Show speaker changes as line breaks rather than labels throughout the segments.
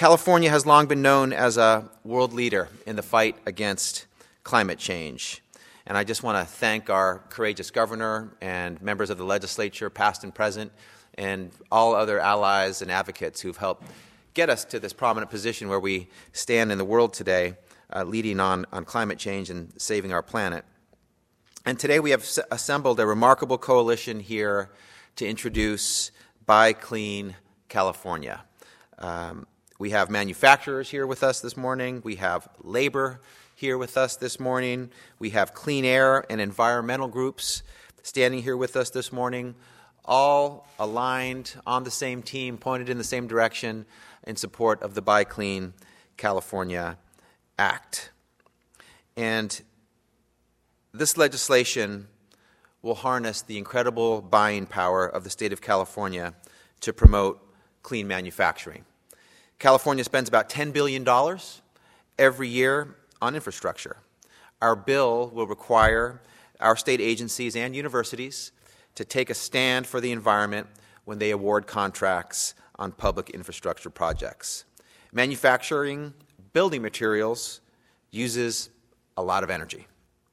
California has long been known as a world leader in the fight against climate change. And I just want to thank our courageous governor and members of the legislature, past and present, and all other allies and advocates who've helped get us to this prominent position where we stand in the world today, leading on climate change and saving our planet. And today we have assembled a remarkable coalition here to introduce Buy Clean California. We have manufacturers here with us this morning. We have labor here with us this morning. We have clean air and environmental groups standing here with us this morning, all aligned on the same team, pointed in the same direction in support of the Buy Clean California Act. And this legislation will harness the incredible buying power of the state of California to promote clean manufacturing. California spends about $10 billion every year on infrastructure. Our bill will require our state agencies and universities to take a stand for the environment when they award contracts on public infrastructure projects. Manufacturing building materials uses a lot of energy.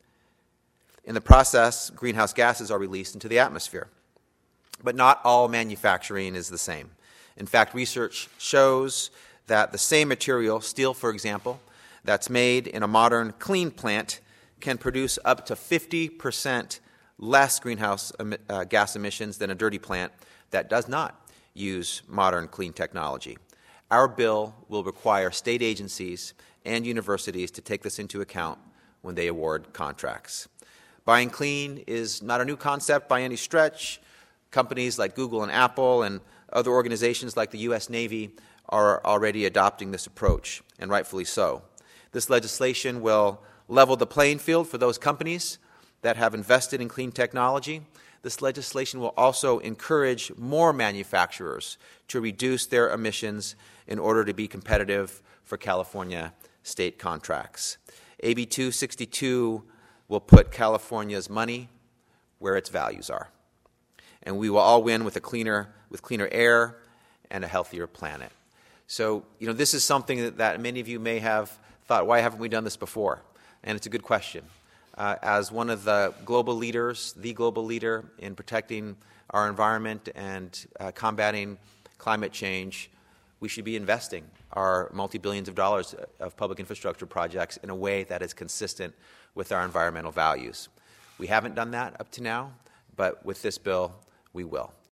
In the process, greenhouse gases are released into the atmosphere. But not all manufacturing is the same. In fact, research shows that the same material, steel for example, that's made in a modern clean plant can produce up to 50% less greenhouse gas emissions than a dirty plant that does not use modern clean technology. Our bill will require state agencies and universities to take this into account when they award contracts. Buying clean is not a new concept by any stretch. Companies like Google and Apple and other organizations like the U.S. Navy are already adopting this approach, and rightfully so. This legislation will level the playing field for those companies that have invested in clean technology. This legislation will also encourage more manufacturers to reduce their emissions in order to be competitive for California state contracts. AB 262 will put California's money where its values are. And we will all win with cleaner air and a healthier planet. So, this is something that many of you may have thought, why haven't we done this before? And it's a good question. As one of the global leaders, the global leader in protecting our environment and combating climate change, we should be investing our multi-billions of dollars of public infrastructure projects in a way that is consistent with our environmental values. We haven't done that up to now, but with this bill, we will.